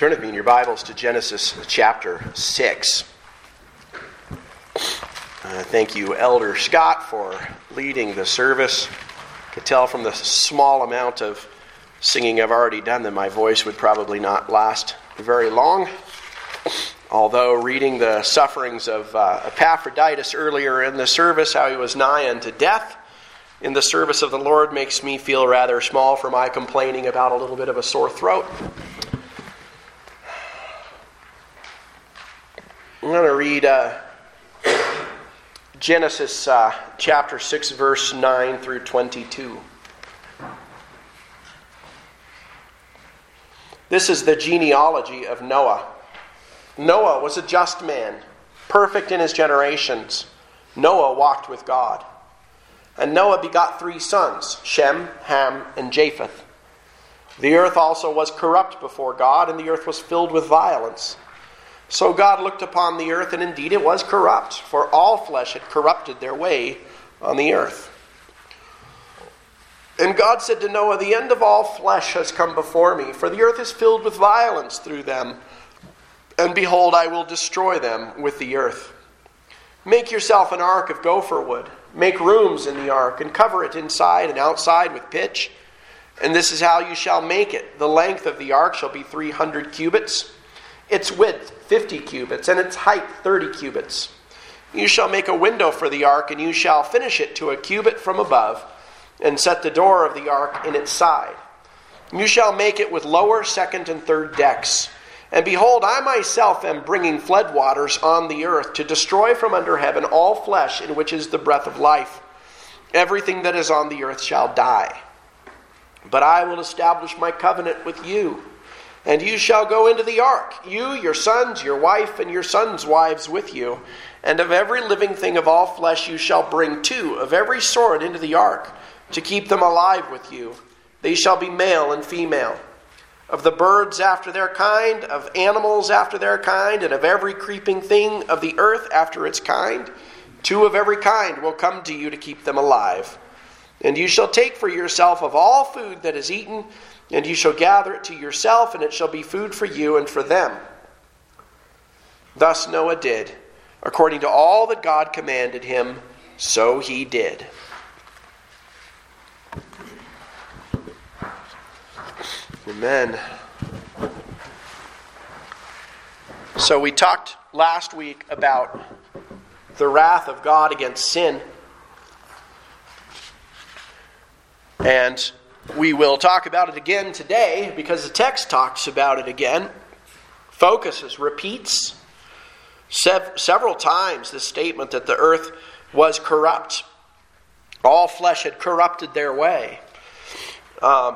Turn with me in your Bibles to Genesis chapter 6. Thank you, Elder Scott, for leading the service. I could tell from the small amount of singing I've already done that my voice would probably not last very long. Although reading the sufferings of Epaphroditus earlier in the service, how he was nigh unto death in the service of the Lord, makes me feel rather small for my complaining about a little bit of a sore throat. I'm going to read Genesis chapter 6, verse 9 through 22. This is the genealogy of Noah. Noah was a just man, perfect in his generations. Noah walked with God. And Noah begot 3 sons, Shem, Ham, and Japheth. The earth also was corrupt before God, and the earth was filled with violence. So God looked upon the earth, and indeed it was corrupt, for all flesh had corrupted their way on the earth. And God said to Noah, the end of all flesh has come before me, for the earth is filled with violence through them. And behold, I will destroy them with the earth. Make yourself an ark of gopher wood. Make rooms in the ark, and cover it inside and outside with pitch. And this is how you shall make it. The length of the ark shall be 300 cubits. Its width 50 cubits, and its height 30 cubits. You shall make a window for the ark, and you shall finish it to a cubit from above, and set the door of the ark in its side. You shall make it with lower, second, and third decks. And behold, I myself am bringing flood waters on the earth, to destroy from under heaven all flesh in which is the breath of life. Everything that is on the earth shall die. But I will establish my covenant with you. And you shall go into the ark, you, your sons, your wife, and your sons' wives with you. And of every living thing of all flesh you shall bring 2 of every sort into the ark, to keep them alive with you. They shall be male and female. Of the birds after their kind, of animals after their kind, and of every creeping thing of the earth after its kind, 2 of every kind will come to you to keep them alive. And you shall take for yourself of all food that is eaten, and you shall gather it to yourself, and it shall be food for you and for them. Thus Noah did. According to all that God commanded him, so he did. Amen. So we talked last week about the wrath of God against sin. And we will talk about it again today, because the text talks about it again, focuses, repeats several times this statement that the earth was corrupt. All flesh had corrupted their way. Of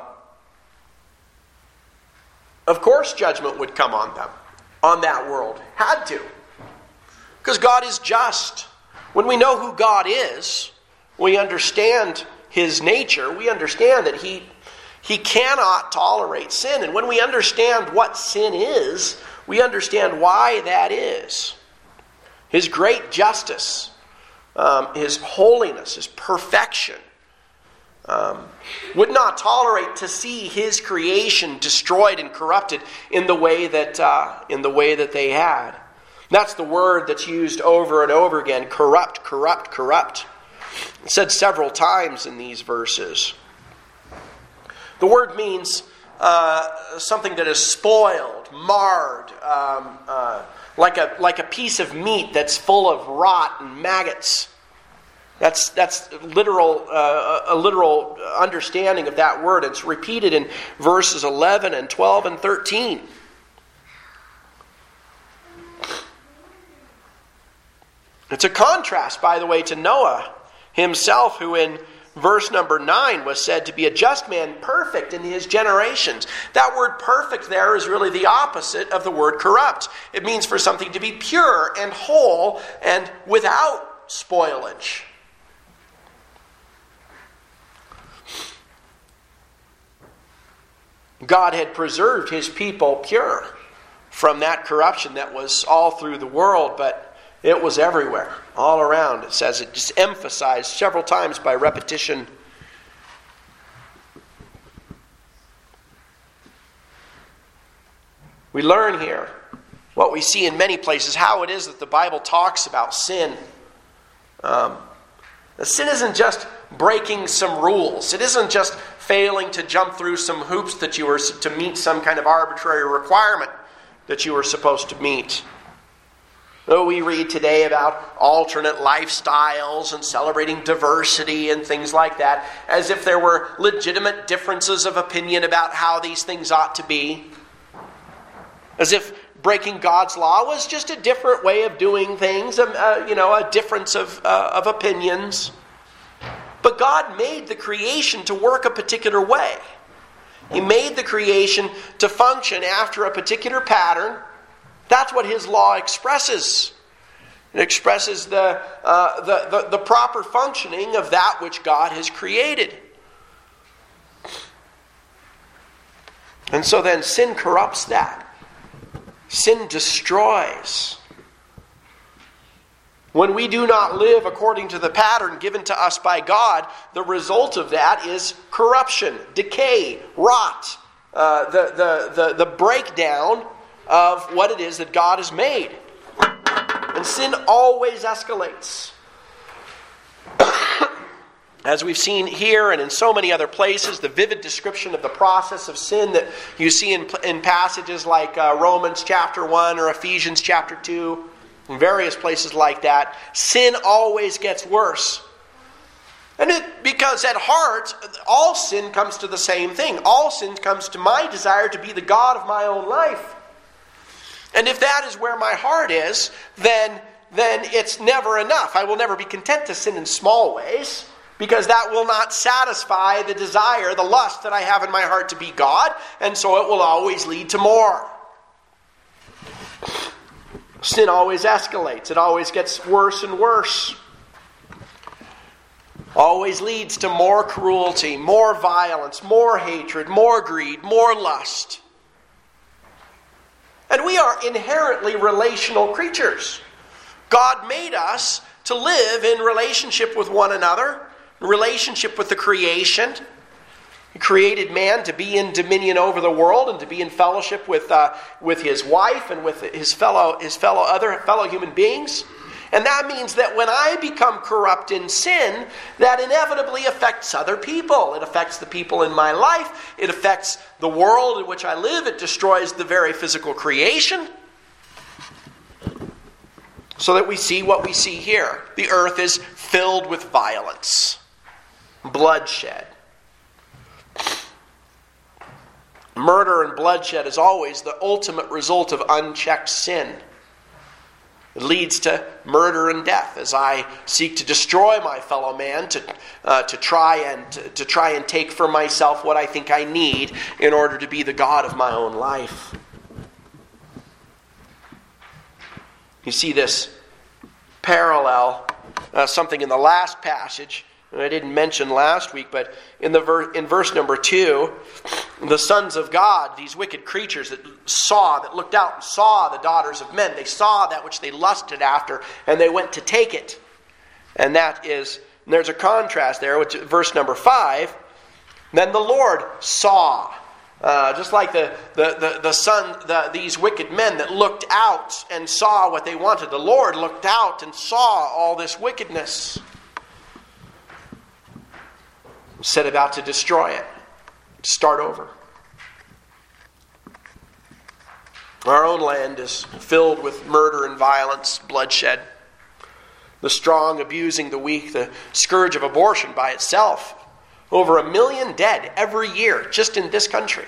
course judgment would come on them, on that world. Had to. Because God is just. When we know who God is, we understand His nature, we understand that He cannot tolerate sin. And when we understand what sin is, we understand why that is. His great justice, His holiness, His perfection, would not tolerate to see His creation destroyed and corrupted in the way that they had. That's the word that's used over and over again: corrupt, corrupt, corrupt. It's said several times in these verses. The word means something that is spoiled, marred, like a piece of meat that's full of rot and maggots. That's literal, a literal understanding of that word. It's repeated in verses 11 and 12 and 13. It's a contrast, by the way, to Noah himself, who in verse number 9 was said to be a just man, perfect in his generations. That word perfect there is really the opposite of the word corrupt. It means for something to be pure and whole and without spoilage. God had preserved His people pure from that corruption that was all through the world, but it was everywhere, all around. It says, it just emphasized several times by repetition. We learn here what we see in many places, how it is that the Bible talks about sin. Sin isn't just breaking some rules. It isn't just failing to jump through some hoops that you were to meet some kind of arbitrary requirement that you were supposed to meet. Though we read today about alternate lifestyles and celebrating diversity and things like that, as if there were legitimate differences of opinion about how these things ought to be. As if breaking God's law was just a different way of doing things, a difference of opinions. But God made the creation to work a particular way. He made the creation to function after a particular pattern. That's what His law expresses. It expresses the proper functioning of that which God has created. And so then sin corrupts that. Sin destroys. When we do not live according to the pattern given to us by God, the result of that is corruption, decay, rot, the breakdown of what it is that God has made. And sin always escalates. As we've seen here and in so many other places, the vivid description of the process of sin that you see in passages like Romans chapter 1 or Ephesians chapter 2, in various places like that, sin always gets worse. And because at heart, all sin comes to the same thing. All sin comes to my desire to be the God of my own life. And if that is where my heart is, then it's never enough. I will never be content to sin in small ways, because that will not satisfy the desire, the lust that I have in my heart to be God, and so it will always lead to more. Sin always escalates. It always gets worse and worse. Always leads to more cruelty, more violence, more hatred, more greed, more lust. And we are inherently relational creatures. God made us to live in relationship with one another, relationship with the creation. He created man to be in dominion over the world and to be in fellowship with his wife and with his fellow human beings. And that means that when I become corrupt in sin, that inevitably affects other people. It affects the people in my life. It affects the world in which I live. It destroys the very physical creation. So that we see what we see here. The earth is filled with violence, bloodshed. Murder and bloodshed is always the ultimate result of unchecked sin. It leads to murder and death as I seek to destroy my fellow man, to try and take for myself what I think I need in order to be the God of my own life. You see this parallel, something in the last passage, and I didn't mention last week, but in verse number 2, the sons of God, these wicked creatures that looked out and saw the daughters of men, they saw that which they lusted after, and they went to take it. And there's a contrast there with verse number 5. Then the Lord saw, just like these wicked men that looked out and saw what they wanted. The Lord looked out and saw all this wickedness, set about to destroy it, to start over. Our own land is filled with murder and violence, bloodshed. The strong abusing the weak, the scourge of abortion by itself. Over 1 million dead every year just in this country.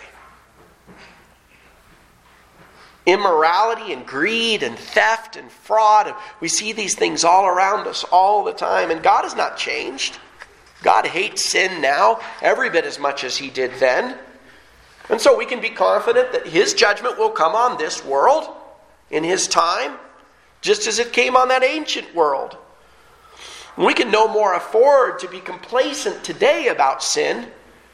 Immorality and greed and theft and fraud. We see these things all around us all the time. And God has not changed. God hates sin now every bit as much as He did then. And so we can be confident that His judgment will come on this world in His time, just as it came on that ancient world. We can no more afford to be complacent today about sin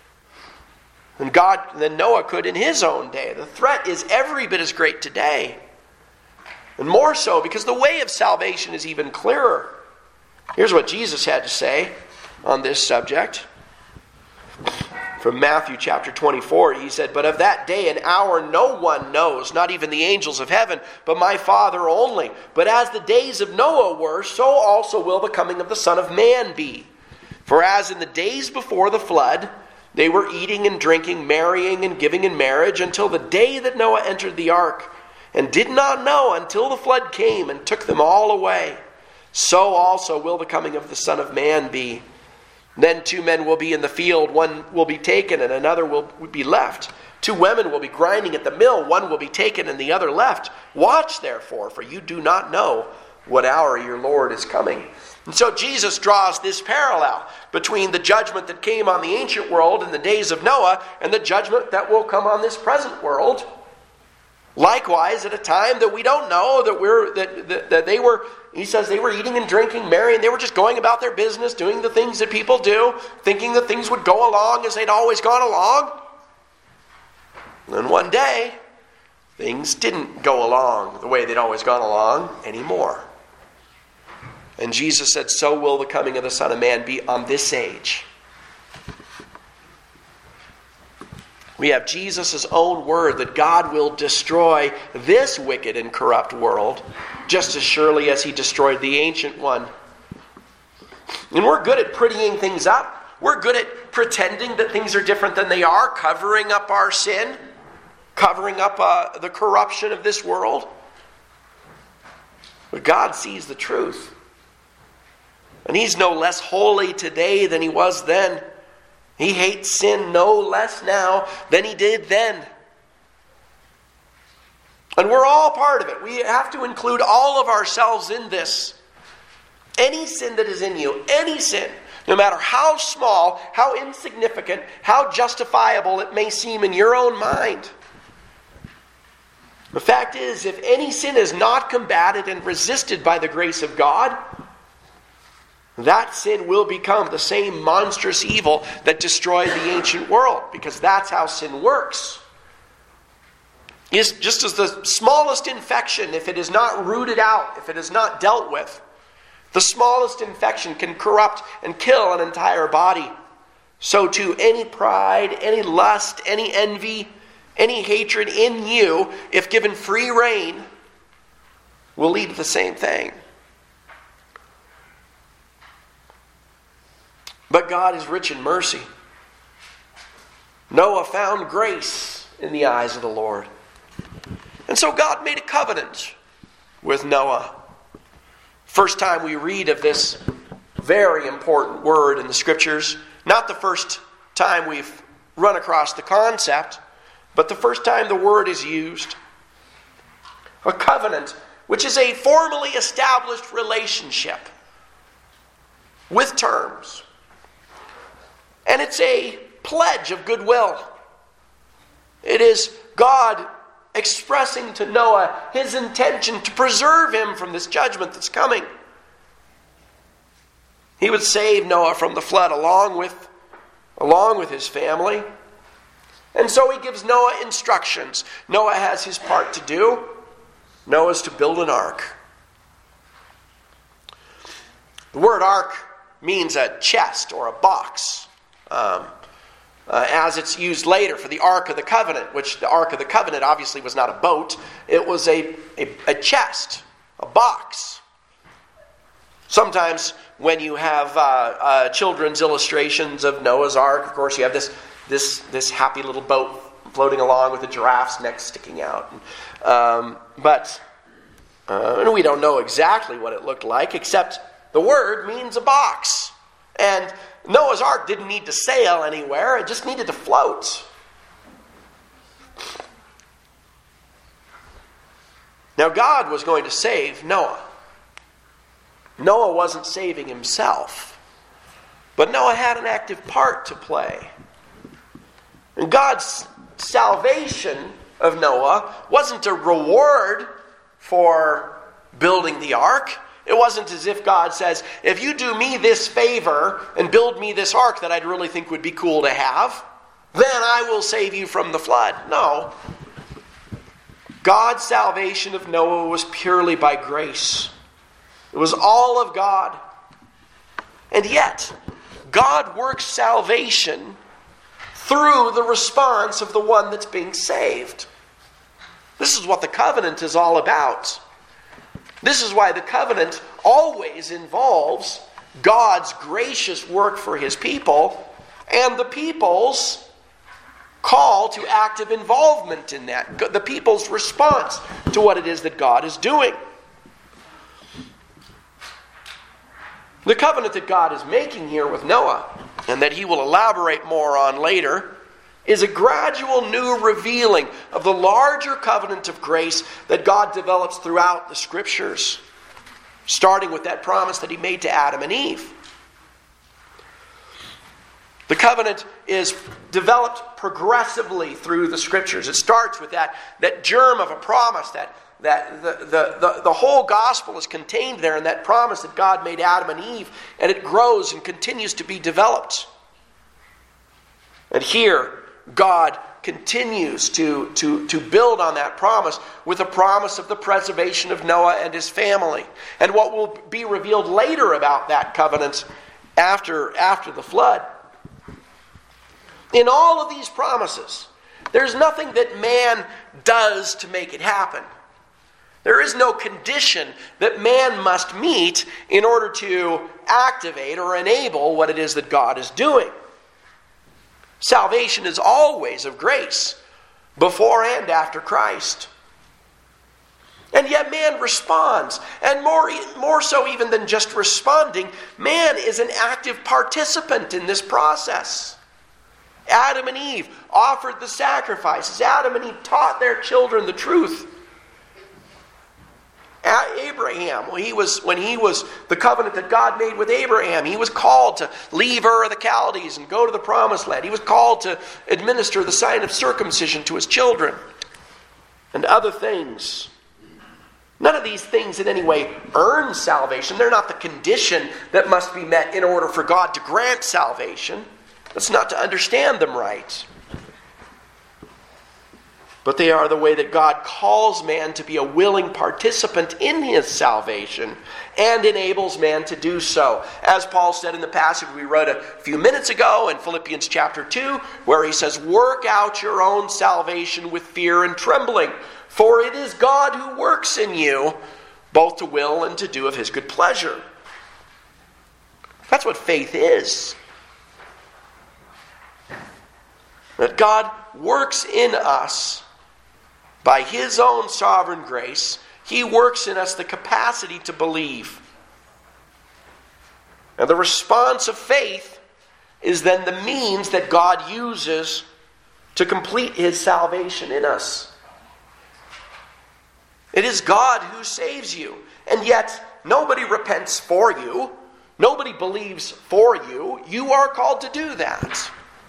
than Noah could in his own day. The threat is every bit as great today. And more so because the way of salvation is even clearer. Here's what Jesus had to say on this subject. From Matthew chapter 24, he said, "But of that day and hour no one knows, not even the angels of heaven, but my Father only. But as the days of Noah were, so also will the coming of the Son of Man be. For as in the days before the flood, they were eating and drinking, marrying and giving in marriage, until the day that Noah entered the ark, and did not know until the flood came and took them all away. So also will the coming of the Son of Man be. Then 2 men will be in the field, one will be taken and another will be left. 2 women will be grinding at the mill, one will be taken and the other left. Watch therefore, for you do not know what hour your Lord is coming." And so Jesus draws this parallel between the judgment that came on the ancient world in the days of Noah and the judgment that will come on this present world. Likewise, at a time that we don't know, that they were, he says they were eating and drinking, marrying, they were just going about their business, doing the things that people do, thinking that things would go along as they'd always gone along. And one day, things didn't go along the way they'd always gone along anymore. And Jesus said, so will the coming of the Son of Man be on this age. We have Jesus' own word that God will destroy this wicked and corrupt world just as surely as he destroyed the ancient one. And we're good at prettying things up. We're good at pretending that things are different than they are, covering up our sin, covering up the corruption of this world. But God sees the truth. And he's no less holy today than he was then. He hates sin no less now than he did then. And we're all part of it. We have to include all of ourselves in this. Any sin that is in you, any sin, no matter how small, how insignificant, how justifiable it may seem in your own mind. The fact is, if any sin is not combated and resisted by the grace of God, that sin will become the same monstrous evil that destroyed the ancient world, because that's how sin works. It's just as the smallest infection, if it is not rooted out, if it is not dealt with, the smallest infection can corrupt and kill an entire body. So too, any pride, any lust, any envy, any hatred in you, if given free rein, will lead to the same thing. But God is rich in mercy. Noah found grace in the eyes of the Lord. And so God made a covenant with Noah. First time we read of this very important word in the Scriptures, not the first time we've run across the concept, but the first time the word is used. A covenant, which is a formally established relationship with terms. And it's a pledge of goodwill. It is God expressing to Noah his intention to preserve him from this judgment that's coming. He would save Noah from the flood along with his family. And so he gives Noah instructions. Noah has his part to do. Noah's to build an ark. The word ark means a chest or a box. As it's used later for the Ark of the Covenant, which the Ark of the Covenant obviously was not a boat. It was a chest, a box. Sometimes when you have children's illustrations of Noah's Ark, of course you have this happy little boat floating along with a giraffe's neck sticking out. But we don't know exactly what it looked like, except the word means a box. And Noah's Ark didn't need to sail anywhere. It just needed to float. Now God was going to save Noah. Noah wasn't saving himself. But Noah had an active part to play. And God's salvation of Noah wasn't a reward for building the ark. It wasn't as if God says, if you do me this favor and build me this ark that I'd really think would be cool to have, then I will save you from the flood. No. God's salvation of Noah was purely by grace. It was all of God. And yet, God works salvation through the response of the one that's being saved. This is what the covenant is all about. This is why the covenant always involves God's gracious work for his people and the people's call to active involvement in that. The people's response to what it is that God is doing. The covenant that God is making here with Noah, and that he will elaborate more on later, is a gradual new revealing of the larger covenant of grace that God develops throughout the Scriptures, starting with that promise that he made to Adam and Eve. The covenant is developed progressively through the Scriptures. It starts with that germ of a promise, that the whole gospel is contained there in that promise that God made Adam and Eve, and it grows and continues to be developed. And here, God continues to build on that promise with a promise of the preservation of Noah and his family, and what will be revealed later about that covenant after the flood. In all of these promises, there's nothing that man does to make it happen. There is no condition that man must meet in order to activate or enable what it is that God is doing. Salvation is always of grace, before and after Christ. And yet man responds, and more so even than just responding, man is an active participant in this process. Adam and Eve offered the sacrifices. Adam and Eve taught their children the truth. Abraham, when he was the covenant that God made with Abraham, he was called to leave Ur of the Chaldees and go to the promised land. He was called to administer the sign of circumcision to his children and other things. None of these things in any way earn salvation. They're not the condition that must be met in order for God to grant salvation. That's not to understand them right. But they are the way that God calls man to be a willing participant in his salvation and enables man to do so. As Paul said in the passage we read a few minutes ago in Philippians chapter 2, where he says, "Work out your own salvation with fear and trembling, for it is God who works in you, both to will and to do of his good pleasure." That's what faith is. That God works in us by his own sovereign grace. He works in us the capacity to believe. And the response of faith is then the means that God uses to complete his salvation in us. It is God who saves you. And yet, nobody repents for you. Nobody believes for you. You are called to do that.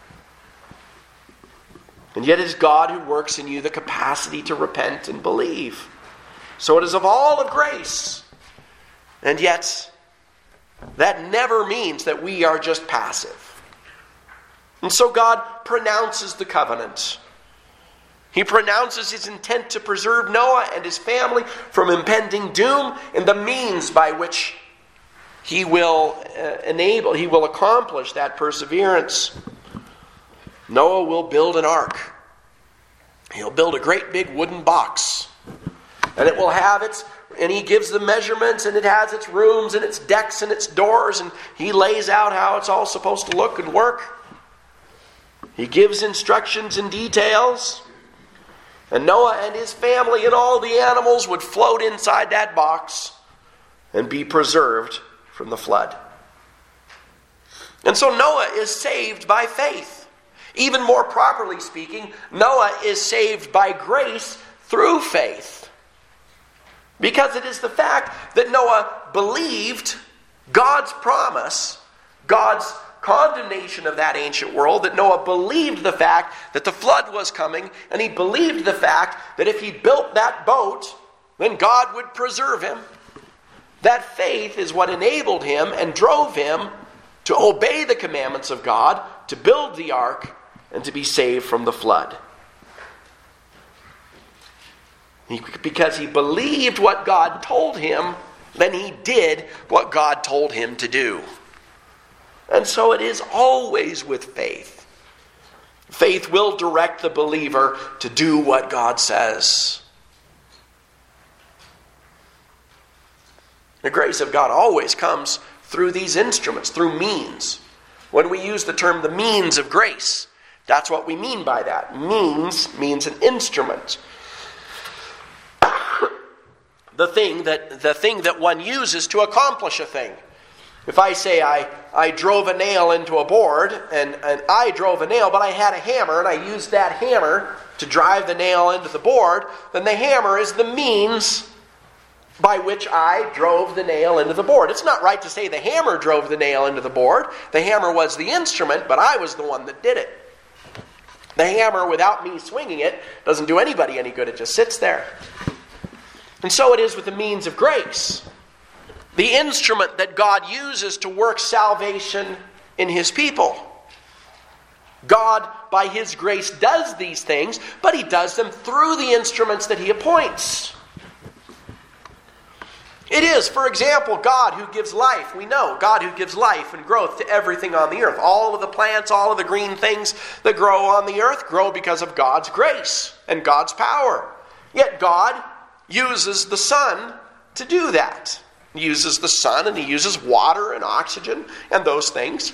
And yet it is God who works in you the capacity to repent and believe. So it is of all of grace. And yet, that never means that we are just passive. And so God pronounces the covenant. He pronounces his intent to preserve Noah and his family from impending doom and the means by which he will accomplish that perseverance. Noah will build an ark. He'll build a great big wooden box. And it will have and he gives the measurements, and it has its rooms and its decks and its doors, and he lays out how it's all supposed to look and work. He gives instructions and details. And Noah and his family and all the animals would float inside that box and be preserved from the flood. And so Noah is saved by faith. Even more properly speaking, Noah is saved by grace through faith. Because it is the fact that Noah believed God's promise, God's condemnation of that ancient world, that Noah believed the fact that the flood was coming, and he believed the fact that if he built that boat, then God would preserve him. That faith is what enabled him and drove him to obey the commandments of God, to build the ark, and to be saved from the flood. Because he believed what God told him, then he did what God told him to do. And so it is always with faith. Faith will direct the believer to do what God says. The grace of God always comes through these instruments, through means. When we use the term the means of grace, that's what we mean by that. Means means an instrument. The thing that one uses to accomplish a thing. If I say I drove a nail into a board, and I drove a nail, but I had a hammer, and I used that hammer to drive the nail into the board, then the hammer is the means by which I drove the nail into the board. It's not right to say the hammer drove the nail into the board. The hammer was the instrument, but I was the one that did it. The hammer, without me swinging it, doesn't do anybody any good. It just sits there. And so it is with the means of grace. The instrument that God uses to work salvation in His people. God, by His grace, does these things, but He does them through the instruments that He appoints. It is, for example, God who gives life. We know God who gives life and growth to everything on the earth. All of the plants, all of the green things that grow on the earth grow because of God's grace and God's power. Yet God uses the sun to do that. He uses the sun, and He uses water and oxygen and those things.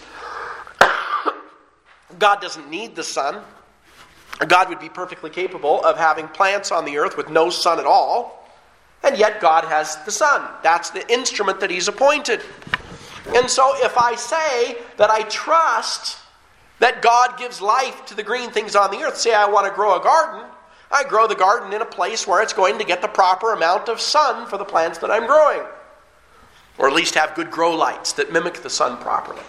God doesn't need the sun. God would be perfectly capable of having plants on the earth with no sun at all. And yet God has the sun. That's the instrument that He's appointed. And so if I say that I trust that God gives life to the green things on the earth, say I want to grow a garden, I grow the garden in a place where it's going to get the proper amount of sun for the plants that I'm growing. Or at least have good grow lights that mimic the sun properly.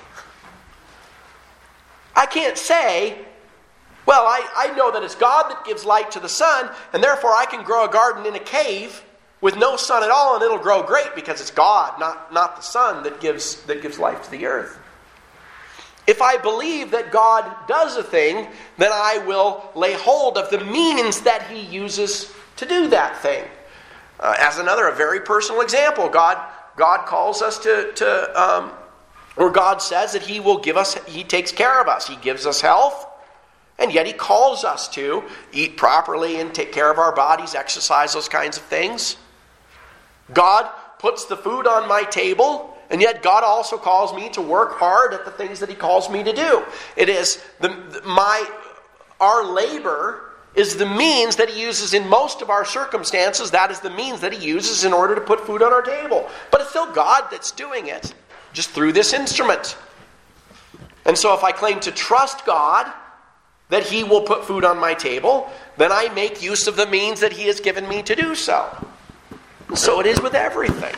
I can't say, well, I know that it's God that gives light to the sun, and therefore I can grow a garden in a cave with no sun at all, and it'll grow great because it's God, not the sun that gives life to the earth. If I believe that God does a thing, then I will lay hold of the means that He uses to do that thing. As a very personal example, God calls us or God says that He will give us, He takes care of us. He gives us health, and yet He calls us to eat properly and take care of our bodies, exercise, those kinds of things. God puts the food on my table, and yet God also calls me to work hard at the things that He calls me to do. It is our labor is the means that He uses in most of our circumstances. That is the means that He uses in order to put food on our table. But it's still God that's doing it, just through this instrument. And so if I claim to trust God that He will put food on my table, then I make use of the means that He has given me to do so. And so it is with everything.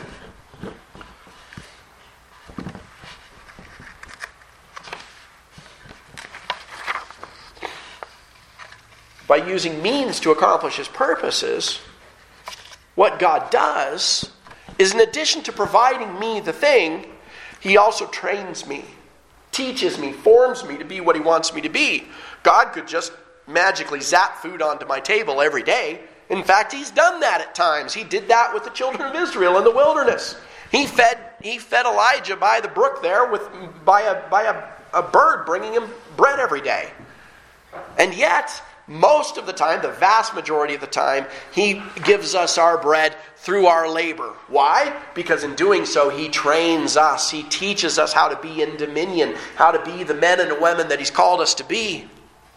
By using means to accomplish His purposes, what God does is, in addition to providing me the thing, He also trains me, teaches me, forms me to be what He wants me to be. God could just magically zap food onto my table every day. In fact, He's done that at times. He did that with the children of Israel in the wilderness. He fed Elijah by the brook there by a bird bringing him bread every day. And yet, most of the time, the vast majority of the time, He gives us our bread through our labor. Why? Because in doing so, He trains us. He teaches us how to be in dominion, how to be the men and women that He's called us to be.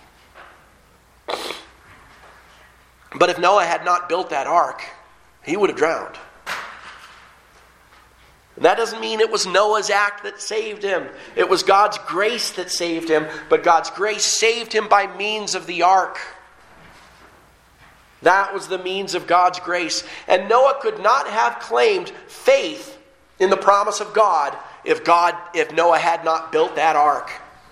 But if Noah had not built that ark, he would have drowned. And that doesn't mean it was Noah's act that saved him. It was God's grace that saved him, but God's grace saved him by means of the ark. That was the means of God's grace. And Noah could not have claimed faith in the promise of God if Noah had not built that ark.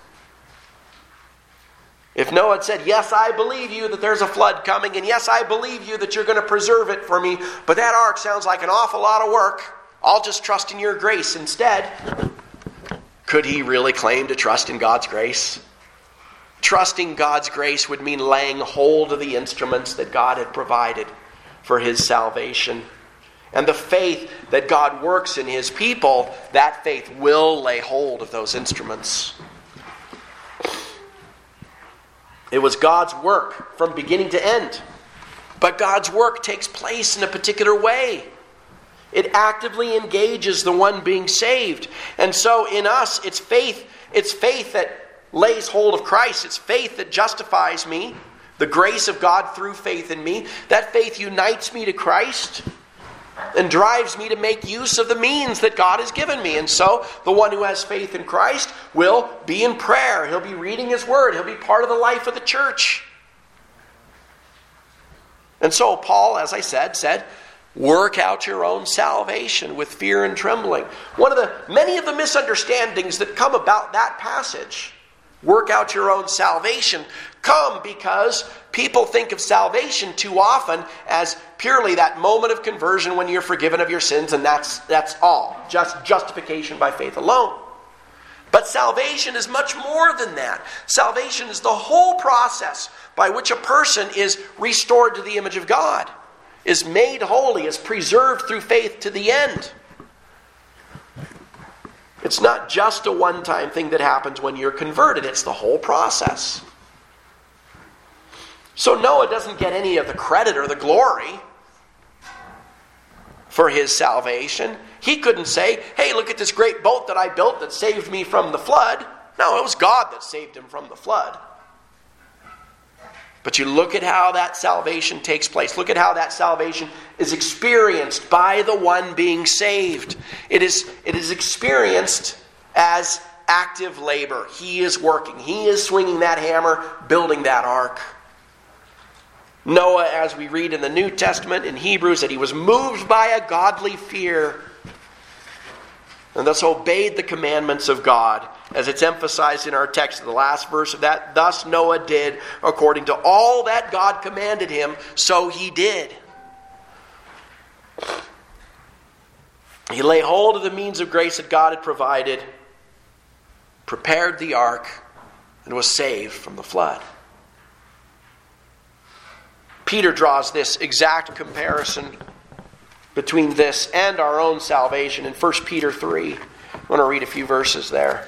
If Noah had said, yes, I believe you that there's a flood coming, and yes, I believe you that you're going to preserve it for me, but that ark sounds like an awful lot of work. I'll just trust in your grace instead. Could he really claim to trust in God's grace? Trusting God's grace would mean laying hold of the instruments that God had provided for His salvation. And the faith that God works in His people, that faith will lay hold of those instruments. It was God's work from beginning to end. But God's work takes place in a particular way. It actively engages the one being saved. And so in us, it's faith that lays hold of Christ. It's faith that justifies me. The grace of God through faith in me. That faith unites me to Christ and drives me to make use of the means that God has given me. And so the one who has faith in Christ will be in prayer. He'll be reading His Word. He'll be part of the life of the church. And so Paul, as I said, work out your own salvation with fear and trembling. Many of the misunderstandings that come about that passage, work out your own salvation, come because people think of salvation too often as purely that moment of conversion when you're forgiven of your sins, and that's all. Just justification by faith alone. But salvation is much more than that. Salvation is the whole process by which a person is restored to the image of God, is made holy, is preserved through faith to the end. It's not just a one-time thing that happens when you're converted. It's the whole process. So Noah doesn't get any of the credit or the glory for his salvation. He couldn't say, hey, look at this great boat that I built that saved me from the flood. No, it was God that saved him from the flood. But you look at how that salvation takes place. Look at how that salvation is experienced by the one being saved. It is experienced as active labor. He is working. He is swinging that hammer, building that ark. Noah, as we read in the New Testament in Hebrews, that he was moved by a godly fear and thus obeyed the commandments of God, as it's emphasized in our text, the last verse of that. Thus Noah did according to all that God commanded him, so he did. He lay hold of the means of grace that God had provided, prepared the ark, and was saved from the flood. Peter draws this exact comparison between this and our own salvation in 1 Peter 3. I want to read a few verses there.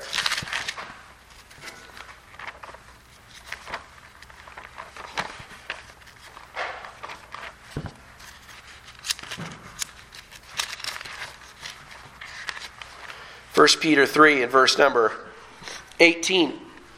First Peter 3 and verse number 18.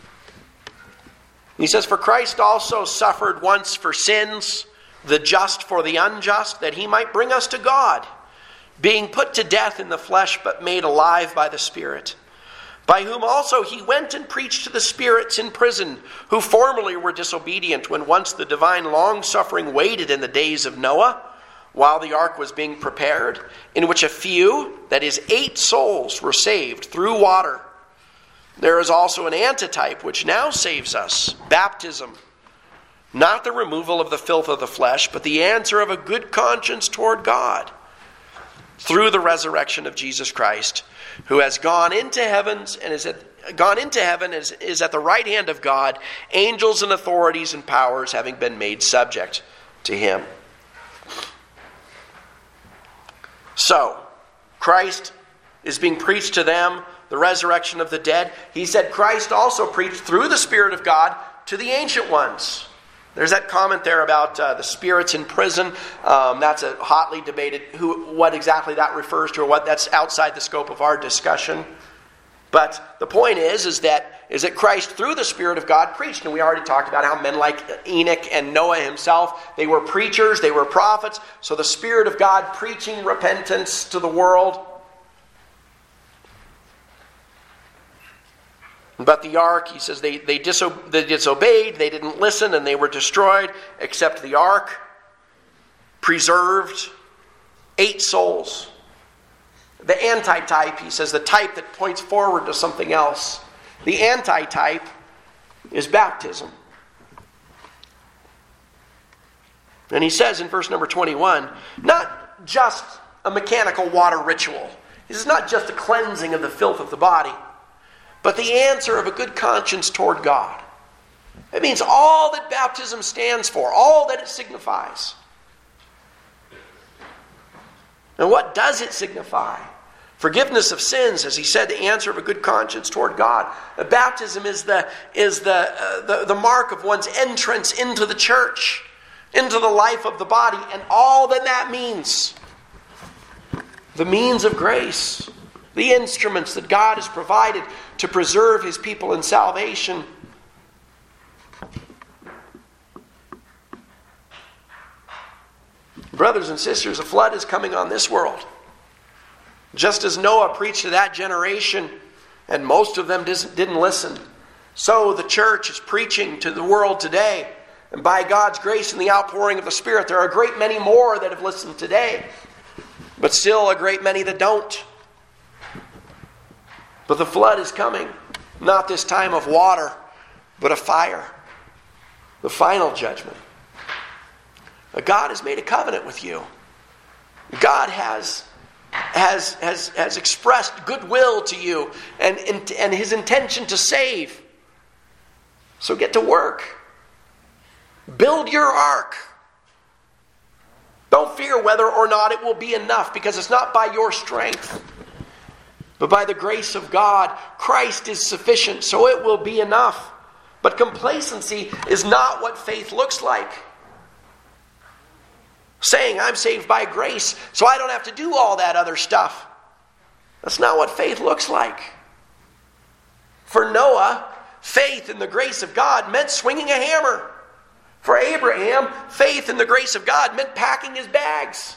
He says, "For Christ also suffered once for sins, the just for the unjust, that he might bring us to God, being put to death in the flesh, but made alive by the Spirit, by whom also he went and preached to the spirits in prison, who formerly were disobedient, when once the divine long-suffering waited in the days of Noah, while the ark was being prepared, in which a few, that is 8 souls, were saved through water. There is also an antitype which now saves us, baptism, not the removal of the filth of the flesh, but the answer of a good conscience toward God, through the resurrection of Jesus Christ, who has gone into heaven and is at the right hand of God, angels and authorities and powers having been made subject to him." So, Christ is being preached to them, the resurrection of the dead. He said Christ also preached through the Spirit of God to the ancient ones. There's that comment there about the spirits in prison. That's a hotly debated what exactly that refers to, or what that's outside the scope of our discussion. But the point is that Christ through the Spirit of God preached. And we already talked about how men like Enoch and Noah himself, they were preachers, they were prophets. So the Spirit of God preaching repentance to the world. But the ark, he says, they disobeyed, they didn't listen, and they were destroyed, except the ark preserved 8 souls. The antitype, he says, the type that points forward to something else. The antitype is baptism. And he says in verse number 21, not just a mechanical water ritual. This is not just a cleansing of the filth of the body, but the answer of a good conscience toward God. It means all that baptism stands for, all that it signifies. And what does it signify? Forgiveness of sins, as he said, the answer of a good conscience toward God. Baptism is the mark of one's entrance into the church, into the life of the body, and all that means. The means of grace, the instruments that God has provided to preserve his people in salvation. Brothers and sisters, a flood is coming on this world. Just as Noah preached to that generation, and most of them didn't listen, so the church is preaching to the world today. And by God's grace and the outpouring of the Spirit, there are a great many more that have listened today, but still a great many that don't. But the flood is coming, not this time of water, but of fire. The final judgment. God has made a covenant with you. God has expressed goodwill to you and his intention to save. So get to work. Build your ark. Don't fear whether or not it will be enough, because it's not by your strength, but by the grace of God. Christ is sufficient, so it will be enough. But complacency is not what faith looks like. Saying, I'm saved by grace, so I don't have to do all that other stuff. That's not what faith looks like. For Noah, faith in the grace of God meant swinging a hammer. For Abraham, faith in the grace of God meant packing his bags.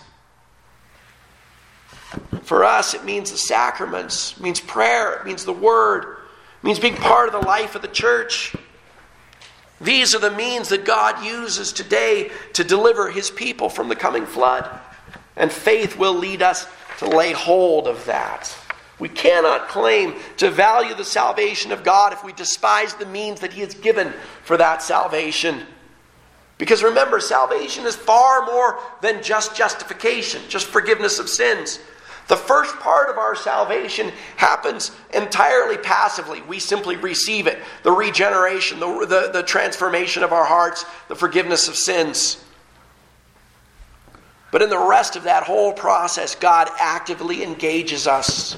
For us, it means the sacraments, it means prayer, it means the word, it means being part of the life of the church. These are the means that God uses today to deliver his people from the coming flood. And faith will lead us to lay hold of that. We cannot claim to value the salvation of God if we despise the means that he has given for that salvation. Because remember, salvation is far more than just justification, just forgiveness of sins. The first part of our salvation happens entirely passively. We simply receive it. The regeneration, the transformation of our hearts, the forgiveness of sins. But in the rest of that whole process, God actively engages us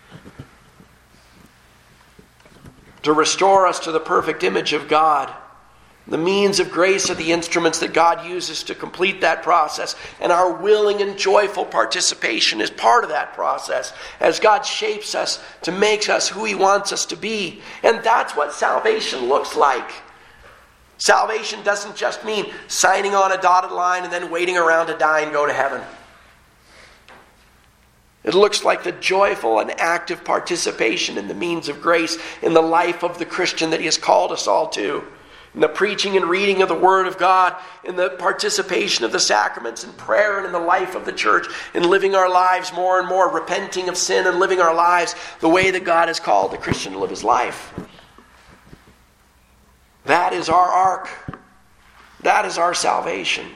to restore us to the perfect image of God. The means of grace are the instruments that God uses to complete that process. And our willing and joyful participation is part of that process as God shapes us to make us who he wants us to be. And that's what salvation looks like. Salvation doesn't just mean signing on a dotted line and then waiting around to die and go to heaven. It looks like the joyful and active participation in the means of grace in the life of the Christian that he has called us all to. In the preaching and reading of the Word of God, in the participation of the sacraments, in prayer, and in the life of the church, in living our lives more and more, repenting of sin and living our lives the way that God has called the Christian to live his life. That is our ark. That is our salvation.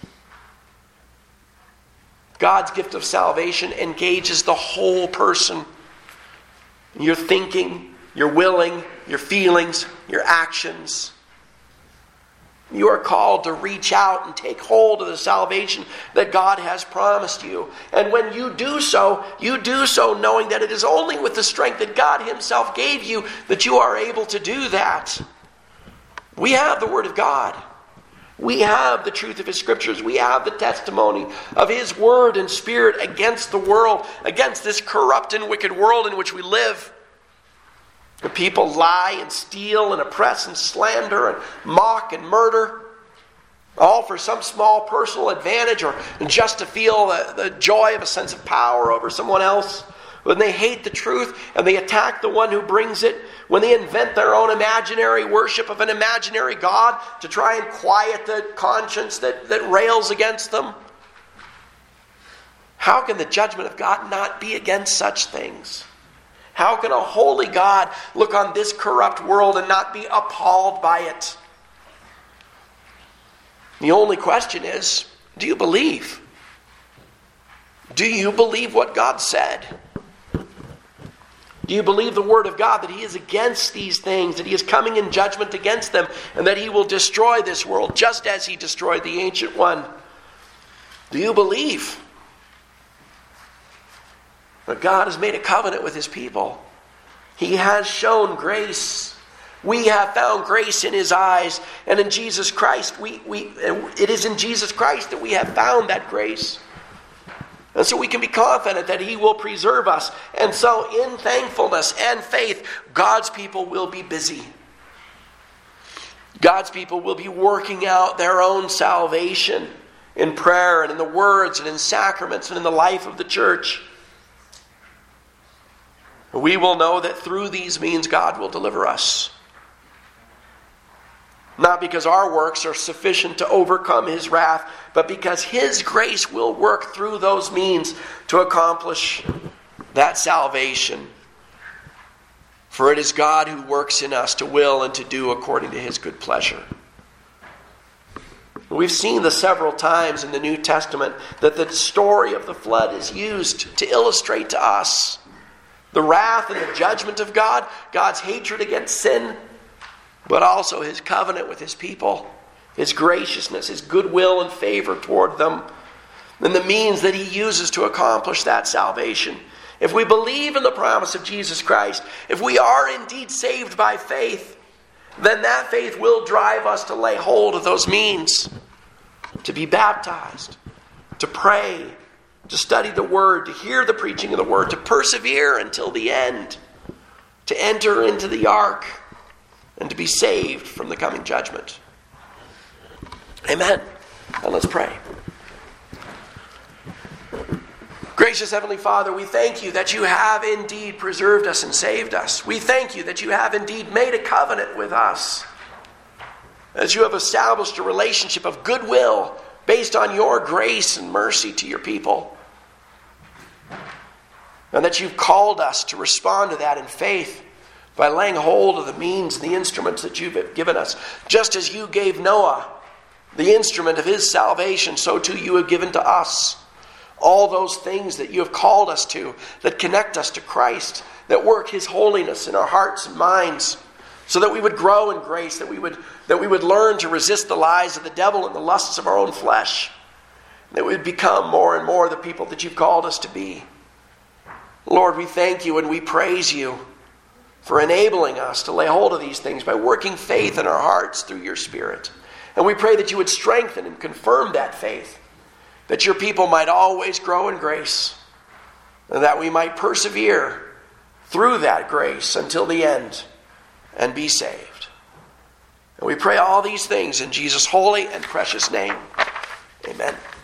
God's gift of salvation engages the whole person. Your thinking, your willing, your feelings, your actions. You are called to reach out and take hold of the salvation that God has promised you. And when you do so knowing that it is only with the strength that God himself gave you that you are able to do that. We have the Word of God. We have the truth of his scriptures. We have the testimony of his word and spirit against the world, against this corrupt and wicked world in which we live. The people lie and steal and oppress and slander and mock and murder, all for some small personal advantage or just to feel the joy of a sense of power over someone else. When they hate the truth and they attack the one who brings it, when they invent their own imaginary worship of an imaginary God to try and quiet the conscience that rails against them, how can the judgment of God not be against such things? How can a holy God look on this corrupt world and not be appalled by it? The only question is, do you believe? Do you believe what God said? Do you believe the word of God that he is against these things, that he is coming in judgment against them, and that he will destroy this world just as he destroyed the ancient one? Do you believe? But God has made a covenant with his people. He has shown grace. We have found grace in his eyes. And in Jesus Christ, it is in Jesus Christ that we have found that grace. And so we can be confident that he will preserve us. And so in thankfulness and faith, God's people will be busy. God's people will be working out their own salvation in prayer and in the words and in sacraments and in the life of the church. We will know that through these means God will deliver us. Not because our works are sufficient to overcome his wrath, but because his grace will work through those means to accomplish that salvation. For it is God who works in us to will and to do according to his good pleasure. We've seen this several times in the New Testament that the story of the flood is used to illustrate to us the wrath and the judgment of God, God's hatred against sin, but also his covenant with his people, his graciousness, his goodwill and favor toward them, and the means that he uses to accomplish that salvation. If we believe in the promise of Jesus Christ, if we are indeed saved by faith, then that faith will drive us to lay hold of those means, to be baptized, to pray, to study the Word, to hear the preaching of the Word, to persevere until the end, to enter into the ark, and to be saved from the coming judgment. Amen. And let's pray. Gracious Heavenly Father, we thank you that you have indeed preserved us and saved us. We thank you that you have indeed made a covenant with us, as you have established a relationship of goodwill based on your grace and mercy to your people, and that you've called us to respond to that in faith by laying hold of the means and the instruments that you've given us. Just as you gave Noah the instrument of his salvation, so too you have given to us all those things that you have called us to, that connect us to Christ, that work his holiness in our hearts and minds, so that we would grow in grace, that we would learn to resist the lies of the devil and the lusts of our own flesh, that we would become more and more the people that you've called us to be. Lord, we thank you and we praise you for enabling us to lay hold of these things by working faith in our hearts through your Spirit. And we pray that you would strengthen and confirm that faith, that your people might always grow in grace, and that we might persevere through that grace until the end and be saved. And we pray all these things in Jesus' holy and precious name. Amen.